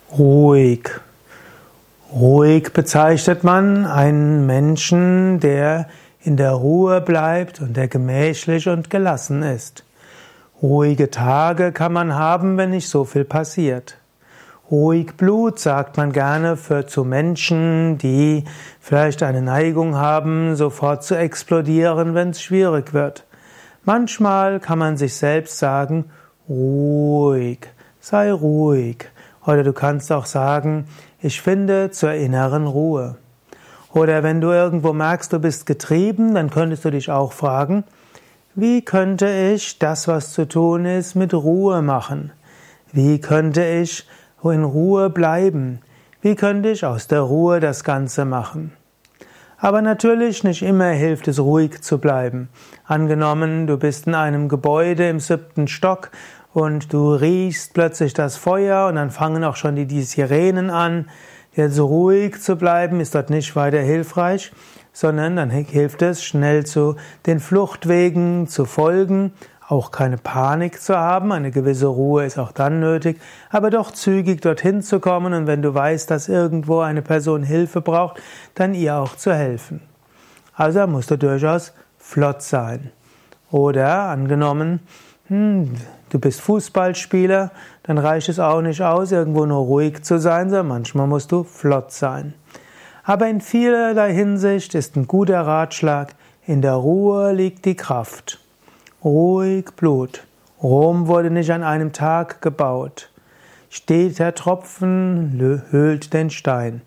Ruhig. Ruhig bezeichnet man einen Menschen, der in der Ruhe bleibt und der gemächlich und gelassen ist. Ruhige Tage kann man haben, wenn nicht so viel passiert. Ruhig Blut sagt man gerne zu Menschen, die vielleicht eine Neigung haben, sofort zu explodieren, wenn es schwierig wird. Manchmal kann man sich selbst sagen, ruhig, sei ruhig. Oder du kannst auch sagen, ich finde zur inneren Ruhe. Oder wenn du irgendwo merkst, du bist getrieben, dann könntest du dich auch fragen, wie könnte ich das, was zu tun ist, mit Ruhe machen? Wie könnte ich in Ruhe bleiben? Wie könnte ich aus der Ruhe das Ganze machen? Aber natürlich nicht immer hilft es, ruhig zu bleiben. Angenommen, du bist in einem Gebäude im 7. Stock und du riechst plötzlich das Feuer und dann fangen auch schon die Sirenen an. Jetzt ruhig zu bleiben ist dort nicht weiter hilfreich, sondern dann hilft es, schnell zu den Fluchtwegen zu folgen, auch keine Panik zu haben, eine gewisse Ruhe ist auch dann nötig, aber doch zügig dorthin zu kommen und wenn du weißt, dass irgendwo eine Person Hilfe braucht, dann ihr auch zu helfen. Also musst du durchaus flott sein. Oder angenommen, du bist Fußballspieler, dann reicht es auch nicht aus, irgendwo nur ruhig zu sein, sondern manchmal musst du flott sein. Aber in vielerlei Hinsicht ist ein guter Ratschlag, in der Ruhe liegt die Kraft. Ruhig Blut. Rom wurde nicht an einem Tag gebaut. Steter Tropfen höhlt den Stein.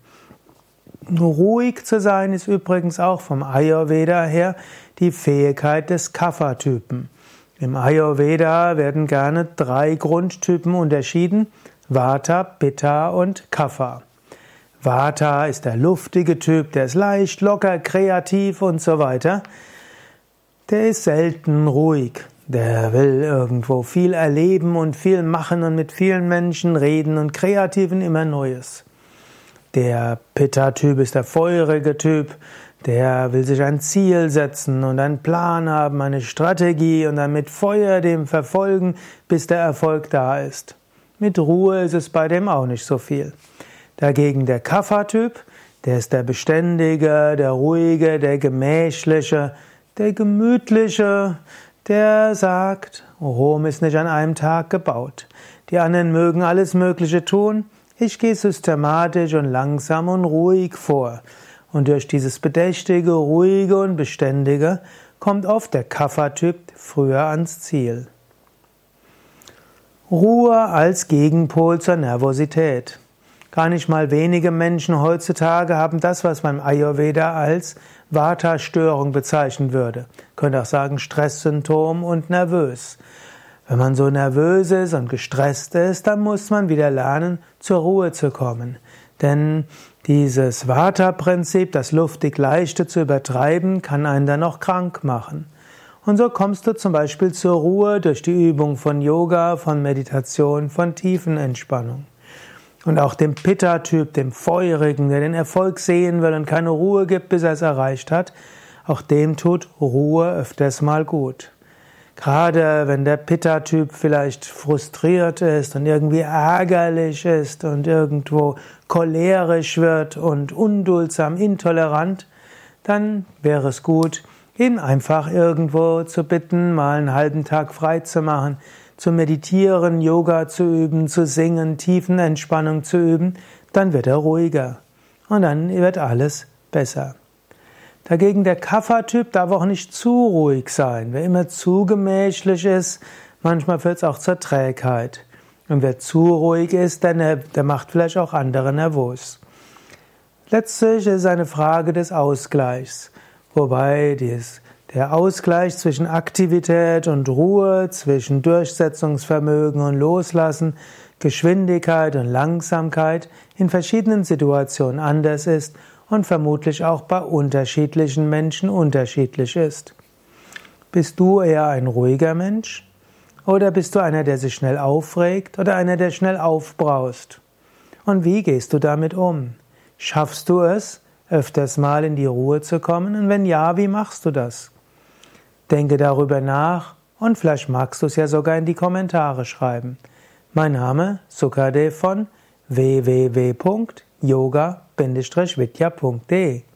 Ruhig zu sein ist übrigens auch vom Ayurveda her die Fähigkeit des Kapha-Typen. Im Ayurveda werden gerne 3 Grundtypen unterschieden: Vata, Pitta und Kapha. Vata ist der luftige Typ, der ist leicht, locker, kreativ und so weiter. Der ist selten ruhig. Der will irgendwo viel erleben und viel machen und mit vielen Menschen reden und kreativ und immer Neues. Der Pitta-Typ ist der feurige Typ. Der will sich ein Ziel setzen und einen Plan haben, eine Strategie und dann mit Feuer dem verfolgen, bis der Erfolg da ist. Mit Ruhe ist es bei dem auch nicht so viel. Dagegen der Kapha-Typ, der ist der Beständige, der Ruhige, der Gemächliche, der Gemütliche, der sagt, Rom ist nicht an einem Tag gebaut. Die anderen mögen alles Mögliche tun, ich gehe systematisch und langsam und ruhig vor. Und durch dieses Bedächtige, Ruhige und Beständige kommt oft der Kapha-Typ früher ans Ziel. Ruhe als Gegenpol zur Nervosität. Gar nicht mal wenige Menschen heutzutage haben das, was man im Ayurveda als Vata-Störung bezeichnen würde. Man könnte auch sagen Stresssymptom und nervös. Wenn man so nervös ist und gestresst ist, dann muss man wieder lernen, zur Ruhe zu kommen. Denn dieses Vata-Prinzip, das luftig-leichte zu übertreiben, kann einen dann noch krank machen. Und so kommst du zum Beispiel zur Ruhe durch die Übung von Yoga, von Meditation, von Tiefenentspannung. Und auch dem Pitta-Typ, dem Feurigen, der den Erfolg sehen will und keine Ruhe gibt, bis er es erreicht hat, auch dem tut Ruhe öfters mal gut. Gerade wenn der Pitta-Typ vielleicht frustriert ist und irgendwie ärgerlich ist und irgendwo cholerisch wird und unduldsam, intolerant, dann wäre es gut, ihn einfach irgendwo zu bitten, mal einen halben Tag frei zu machen, zu meditieren, Yoga zu üben, zu singen, Tiefenentspannung zu üben, dann wird er ruhiger und dann wird alles besser. Dagegen der Kapha-Typ darf auch nicht zu ruhig sein. Wer immer zu gemächlich ist, manchmal führt es auch zur Trägheit. Und wer zu ruhig ist, der macht vielleicht auch andere nervös. Letztlich ist es eine Frage des Ausgleichs, wobei der Ausgleich zwischen Aktivität und Ruhe, zwischen Durchsetzungsvermögen und Loslassen, Geschwindigkeit und Langsamkeit in verschiedenen Situationen anders ist und vermutlich auch bei unterschiedlichen Menschen unterschiedlich ist. Bist du eher ein ruhiger Mensch? Oder bist du einer, der sich schnell aufregt oder einer, der schnell aufbraust? Und wie gehst du damit um? Schaffst du es, öfters mal in die Ruhe zu kommen? Und wenn ja, wie machst du das? Denke darüber nach und vielleicht magst du es ja sogar in die Kommentare schreiben. Mein Name Sukadev von www.yoga-vidya.de